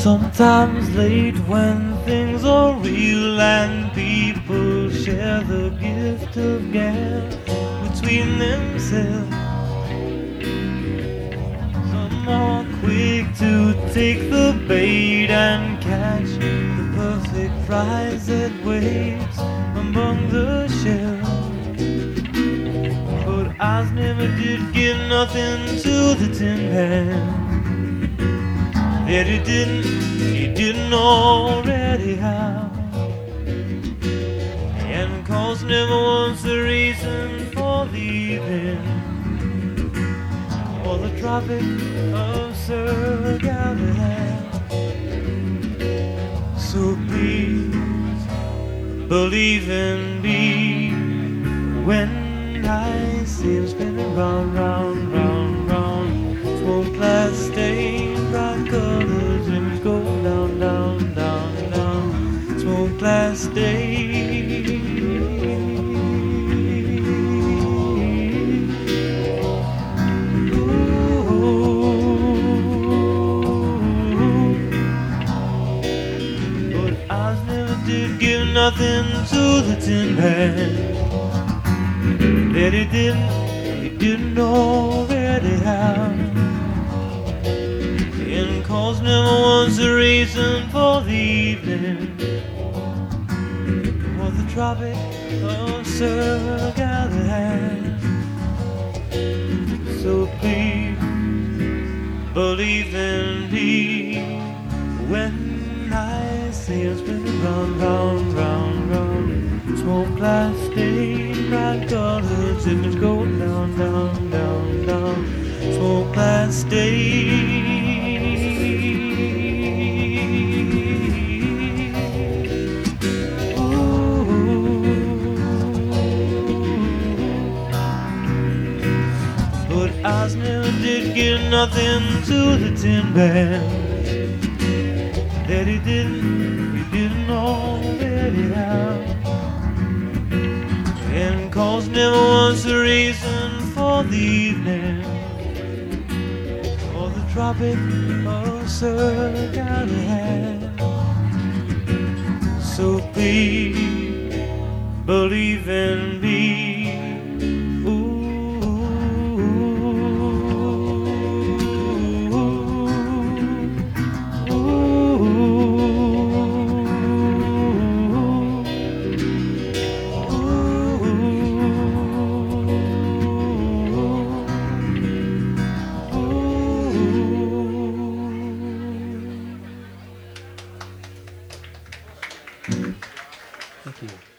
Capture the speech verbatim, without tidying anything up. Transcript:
Sometimes late when things are real and people share the gift of gab between themselves. Some are quick to take the bait and catch the perfect prize that waits among the shells. But I never did give nothing to the tin pan that he didn't, he didn't already have. And cause never was the reason for leaving, or the Tropic of Sir Galahad. So please believe in me when I see him spinning round, round, round, round. Smoke glass stained bright colors and he's going down, down, down, down. Smoke glass stained. Did give nothing to the tin pan that he didn't, he didn't already have. And cause never was a reason for leaving, or the Tropic of Sir Galahad. So please believe in me when I see him spinning round, round, round, round. Smoke glass stained bright colors and it's going down, down, down, down. Smoke glass stained. Ooh. But I never did give nothing to the tin pan that he didn't, he didn't already have. And cause never was the reason for the evening, or the Tropic of Sir Galahad. So please believe in me. Thank you.